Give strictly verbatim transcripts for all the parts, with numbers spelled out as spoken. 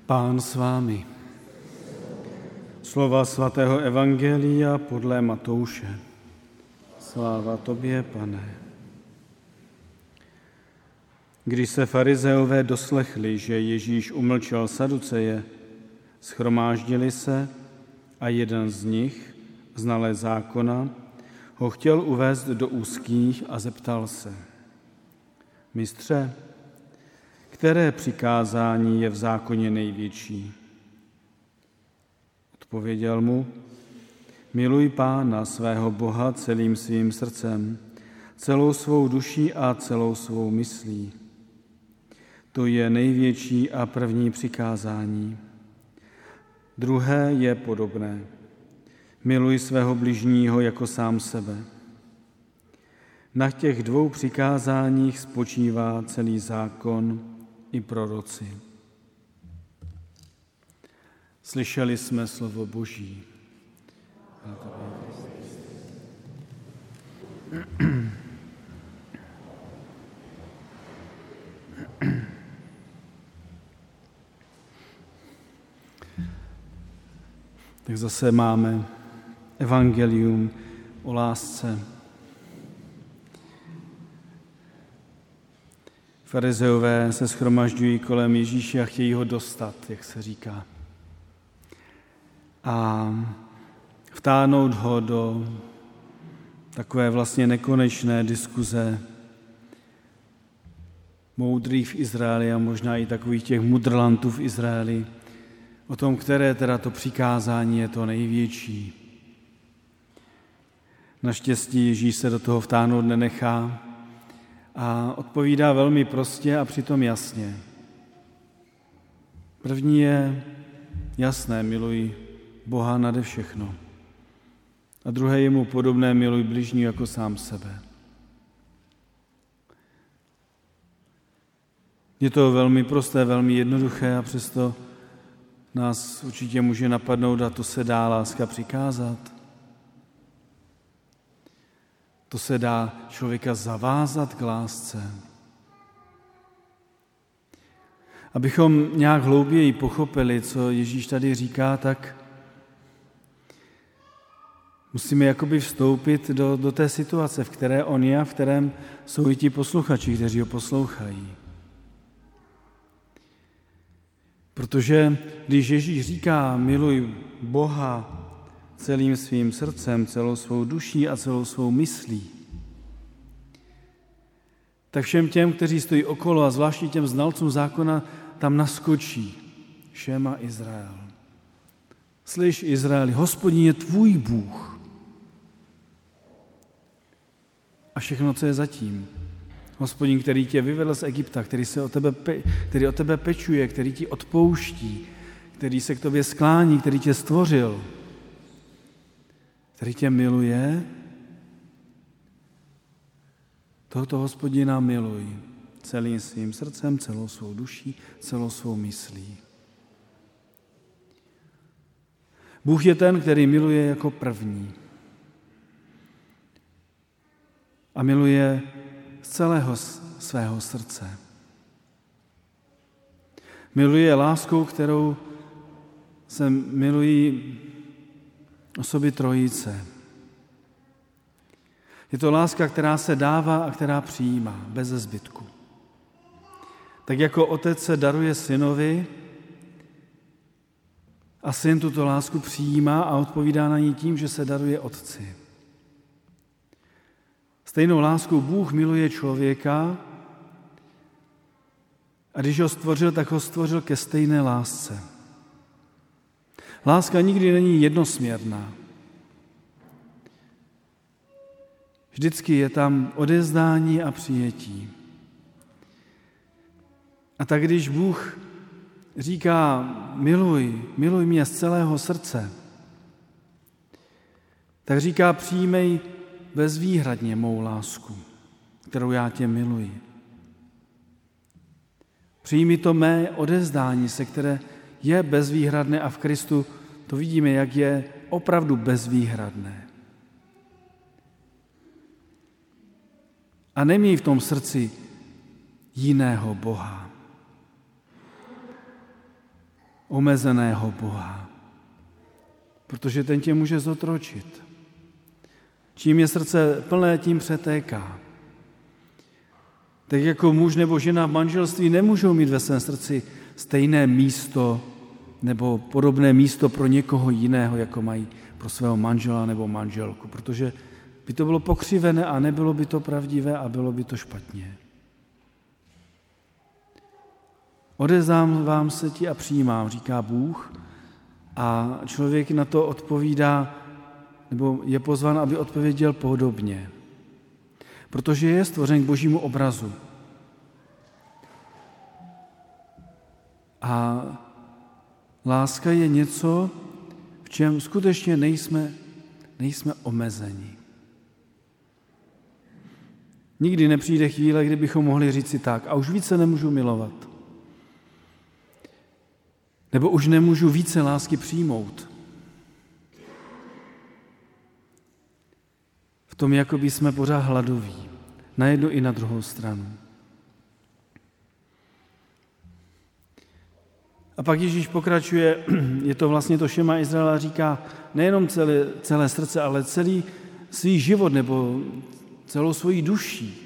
Pán s vámi. Slova svatého evangelia podle Matouše. Sláva tobě, Pane. Když se farizeové doslechli, že Ježíš umlčel saduceje, shromáždili se a jeden z nich, znalec zákona, ho chtěl uvést do úzkých a zeptal se: Mistře, které přikázání je v zákoně největší? Odpověděl mu: Miluj Pána svého Boha celým svým srdcem, celou svou duší a celou svou myslí. To je největší a první přikázání. Druhé je podobné. Miluj svého bližního jako sám sebe. Na těch dvou přikázáních spočívá celý zákon i proroci. Slyšeli jsme slovo Boží. Tak zase máme evangelium o lásce. Farizeové se shromažďují kolem Ježíše a chtějí ho dostat, jak se říká. A vtáhnout ho do takové vlastně nekonečné diskuze moudrých v Izraeli a možná i takových těch mudrlantů v Izraeli o tom, které teda to přikázání je to největší. Naštěstí Ježíš se do toho vtáhnout nenechá a odpovídá velmi prostě a přitom jasně. První je jasné, miluj Boha nade všechno. A druhé je mu podobné, miluj bližní jako sám sebe. Je to velmi prosté, velmi jednoduché a přesto nás určitě může napadnout, a to se dá láska přikázat. To se dá člověka zavázat k lásce. Abychom nějak hlouběji pochopili, co Ježíš tady říká, tak musíme jakoby vstoupit do, do té situace, v které on je a v kterém jsou i ti posluchači, kteří ho poslouchají. Protože když Ježíš říká miluj Boha celým svým srdcem, celou svou duší a celou svou myslí, tak všem těm, kteří stojí okolo a zvláště těm znalcům zákona, tam naskočí Šema Izrael. Slyš, Izraeli, Hospodin je tvůj Bůh. A všechno, co je zatím. Hospodin, který tě vyvedl z Egypta, který se o tebe, který o tebe pečuje, který ti odpouští, který se k tobě sklání, který tě stvořil, který tě miluje, tohoto Hospodina miluj celým svým srdcem, celou svou duší, celou svou myslí. Bůh je ten, který miluje jako první. A miluje z celého svého srdce. Miluje láskou, kterou se milují osoby trojice. Je to láska, která se dává a která přijímá, bez zbytku. Tak jako otec se daruje synovi a syn tuto lásku přijímá a odpovídá na ní tím, že se daruje otci. Stejnou láskou Bůh miluje člověka a když ho stvořil, tak ho stvořil ke stejné lásce. Láska nikdy není jednosměrná. Vždycky je tam odevzdání a přijetí. A tak když Bůh říká miluj, miluj mě z celého srdce, tak říká přijmej bezvýhradně mou lásku, kterou já tě miluji. Přijmi to mé odevzdání se, které je bezvýhradné a v Kristu to vidíme, jak je opravdu bezvýhradné. A neměj v tom srdci jiného Boha. omezeného Boha, protože ten tě může zotročit. Čím je srdce plné, tím přetéká. Tak jako muž nebo žena v manželství nemůžou mít ve svém srdci stejné místo nebo podobné místo pro někoho jiného, jako mají pro svého manžela nebo manželku, protože by to bylo pokřivené a nebylo by to pravdivé a bylo by to špatně. Odevzdám vám se ti a přijímám, říká Bůh, a člověk na to odpovídá, nebo je pozván, aby odpověděl podobně. Protože je stvořen k božímu obrazu. A láska je něco, v čem skutečně nejsme, nejsme omezeni. Nikdy nepřijde chvíle, kdybychom mohli říct si tak, a už více nemůžu milovat. Nebo už nemůžu více lásky přijmout. V tom jakoby jsme pořád hladoví. Na jednu i na druhou stranu. A pak Ježíš pokračuje, je to vlastně to šema Izraela, říká nejenom celé, celé srdce, ale celý svůj život nebo celou svoji duší.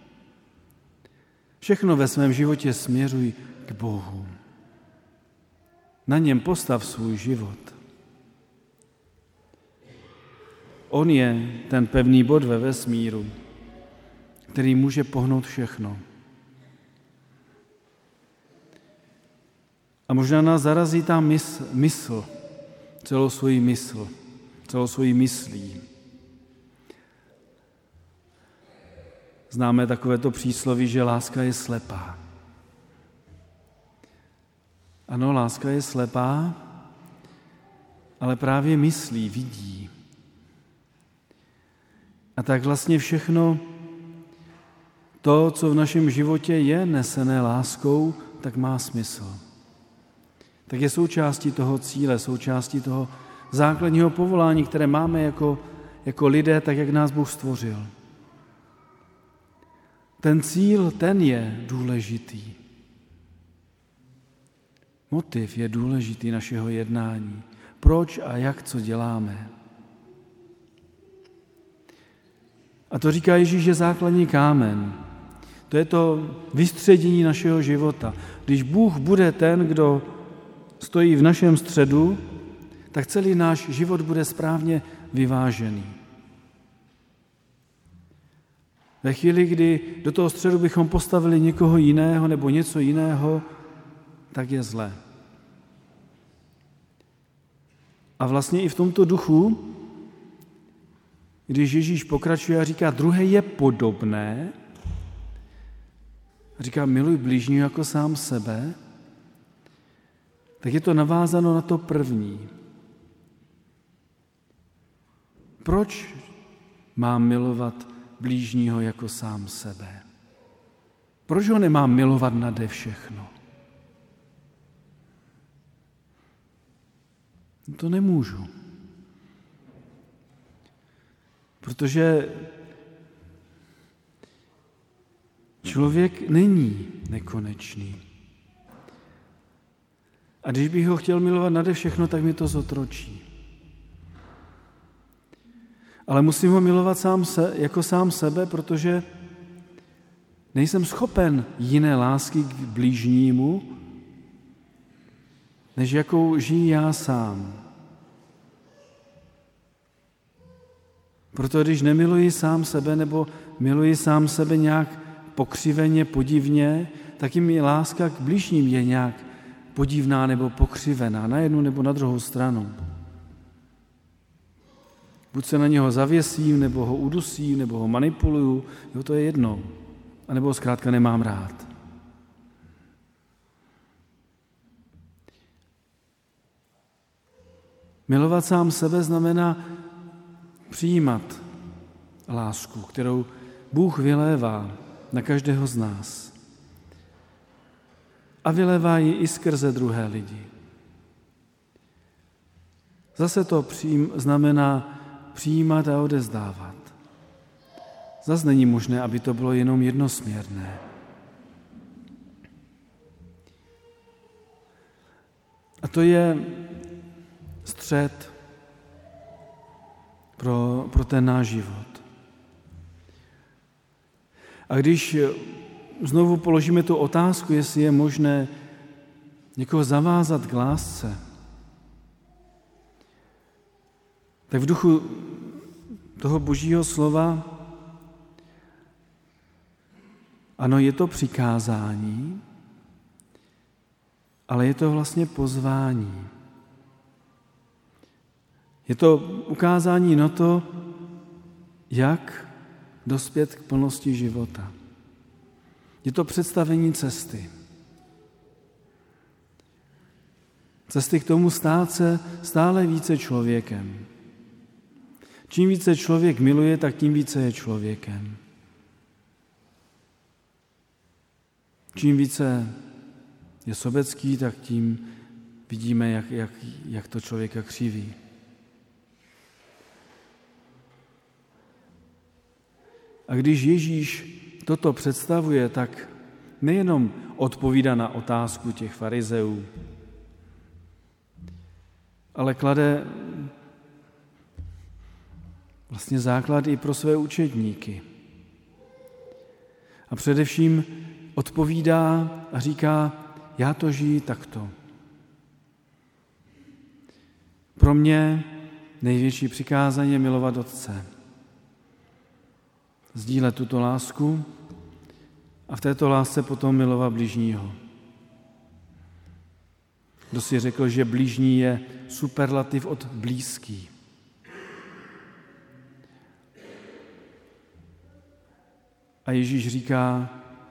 Všechno ve svém životě směřuj k Bohu. Na něm postav svůj život. On je ten pevný bod ve vesmíru, který může pohnout všechno. A možná nás zarazí ta mysl, mysl celou svoji mysl, celou svoji myslí. Známe takovéto přísloví, že láska je slepá. Ano, láska je slepá, ale právě myslí, vidí. A tak vlastně všechno to, co v našem životě je nesené láskou, tak má smysl. Tak je součástí toho cíle, součástí toho základního povolání, které máme jako, jako lidé, tak jak nás Bůh stvořil. Ten cíl, ten je důležitý. Motiv je důležitý našeho jednání. Proč a jak, co děláme. A to říká Ježíš, že základní kámen. To je to vystředění našeho života. Když Bůh bude ten, kdo stojí v našem středu, tak celý náš život bude správně vyvážený. Ve chvíli, kdy do toho středu bychom postavili někoho jiného nebo něco jiného, tak je zlé. A vlastně i v tomto duchu, když Ježíš pokračuje a říká, druhé je podobné, a říká, miluj bližního jako sám sebe, tak je to navázáno na to první. Proč mám milovat blížního jako sám sebe? Proč ho nemám milovat nade všechno? To nemůžu. Protože člověk není nekonečný. A když bych ho chtěl milovat nade všechno, tak mi to zotročí. Ale musím ho milovat sám se, jako sám sebe, protože nejsem schopen jiné lásky k blížnímu, než jakou žiji já sám. Proto když nemiluji sám sebe, nebo miluji sám sebe nějak pokřiveně, podivně, tak i mi láska k bližním je nějak podivná nebo pokřivená, na jednu nebo na druhou stranu. Buď se na něho zavěsím, nebo ho udusím, nebo ho manipuluju, jo, to je jedno. A nebo ho zkrátka nemám rád. Milovat sám sebe znamená přijímat lásku, kterou Bůh vylévá na každého z nás. A vylévá ji i skrze druhé lidi. Zase to přijím, znamená přijímat a odevzdávat. Zase není možné, aby to bylo jenom jednosměrné. A to je střed pro, pro ten náš život. A když znovu položíme tu otázku, jestli je možné někoho zavázat k lásce, tak v duchu toho Božího slova, ano, je to přikázání, ale je to vlastně pozvání. Je to ukázání na to, jak dospět k plnosti života. Je to představení cesty. Cesty k tomu stát se stále více člověkem. Čím více člověk miluje, tak tím více je člověkem. Čím více je sobecký, tak tím vidíme, jak, jak, jak to člověka křiví. A když Ježíš toto představuje, tak nejenom odpovídá na otázku těch farizeů, ale klade vlastně základ i pro své učedníky. A především odpovídá a říká, já to žiji takto. Pro mě největší přikázání je milovat Otce. Sdílet tuto lásku a v této lásce potom milovat bližního. Kdo si řekl, že bližní je superlativ od blízký. A Ježíš říká,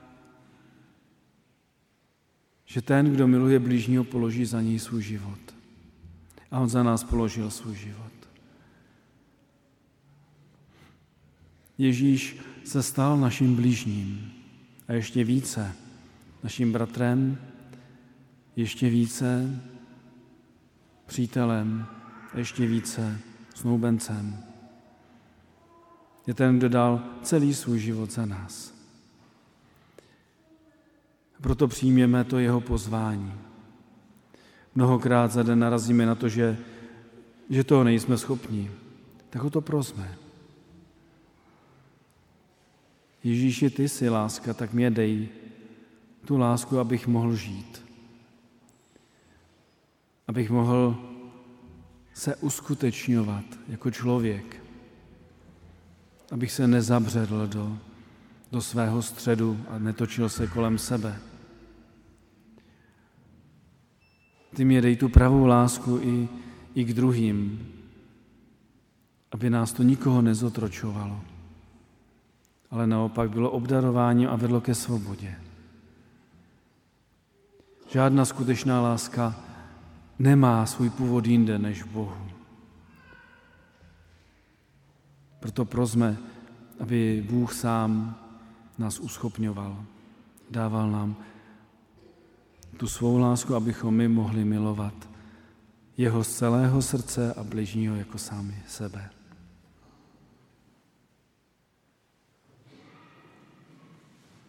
že ten, kdo miluje bližního, položí za něj svůj život. A on za nás položil svůj život. Ježíš se stal naším bližním a ještě více naším bratrem, ještě více přítelem, ještě více snoubencem. Je ten, kdo dal celý svůj život za nás. Proto přijměme to jeho pozvání. Mnohokrát za den narazíme na to, že, že toho nejsme schopni. Tak ho to prosme. Ježíši, ty jsi láska, tak mě dej tu lásku, abych mohl žít. Abych mohl se uskutečňovat jako člověk. Abych se nezabředl do, do svého středu a netočil se kolem sebe. Ty mě dej tu pravou lásku i, i k druhým, aby nás to nikoho nezotročovalo, ale naopak bylo obdarováním a vedlo ke svobodě. Žádná skutečná láska nemá svůj původ jinde než v Bohu. Proto prosme, aby Bůh sám nás uschopňoval, dával nám tu svou lásku, abychom my mohli milovat jeho z celého srdce a bližního jako sami sebe.